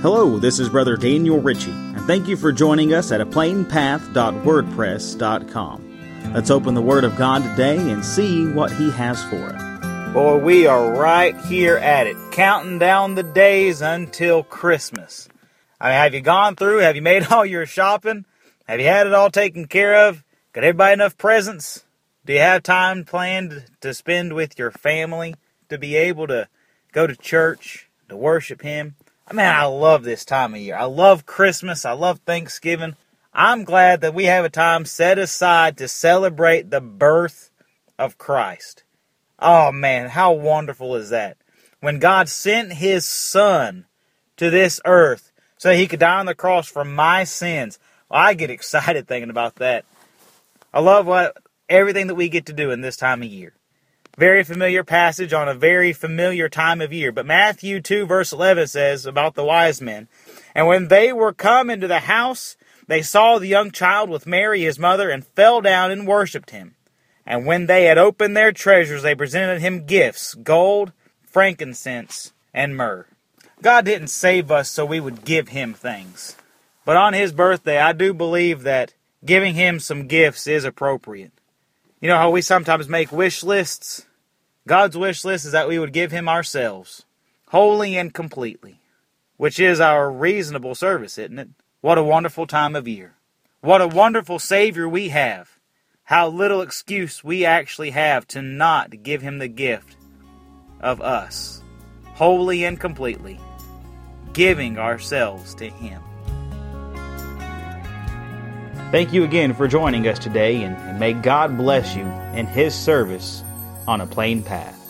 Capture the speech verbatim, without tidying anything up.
Hello, this is Brother Daniel Ritchie, and thank you for joining us at a plain path dot wordpress dot com. Let's open the Word of God today and see what He has for us. Boy, we are right here at it, counting down the days until Christmas. I mean, have you gone through? Have you made all your shopping? Have you had it all taken care of? Got everybody enough presents? Do you have time planned to spend with your family? To be able to go to church, to worship Him? I mean, I love this time of year. I love Christmas. I love Thanksgiving. I'm glad that we have a time set aside to celebrate the birth of Christ. Oh, man, how wonderful is that? When God sent His Son to this earth so that He could die on the cross for my sins. Well, I get excited thinking about that. I love what everything that we get to do in this time of year. Very familiar passage on a very familiar time of year. But Matthew two verse eleven says about the wise men, "And when they were come into the house, they saw the young child with Mary his mother, and fell down and worshipped Him. And when they had opened their treasures, they presented Him gifts, gold, frankincense, and myrrh." God didn't save us so we would give Him things. But on His birthday, I do believe that giving Him some gifts is appropriate. You know how we sometimes make wish lists? God's wish list is that we would give Him ourselves, wholly and completely, which is our reasonable service, isn't it? What a wonderful time of year. What a wonderful Savior we have. How little excuse we actually have to not give Him the gift of us, wholly and completely, giving ourselves to Him. Thank you again for joining us today, and, and may God bless you in His service on a plain path.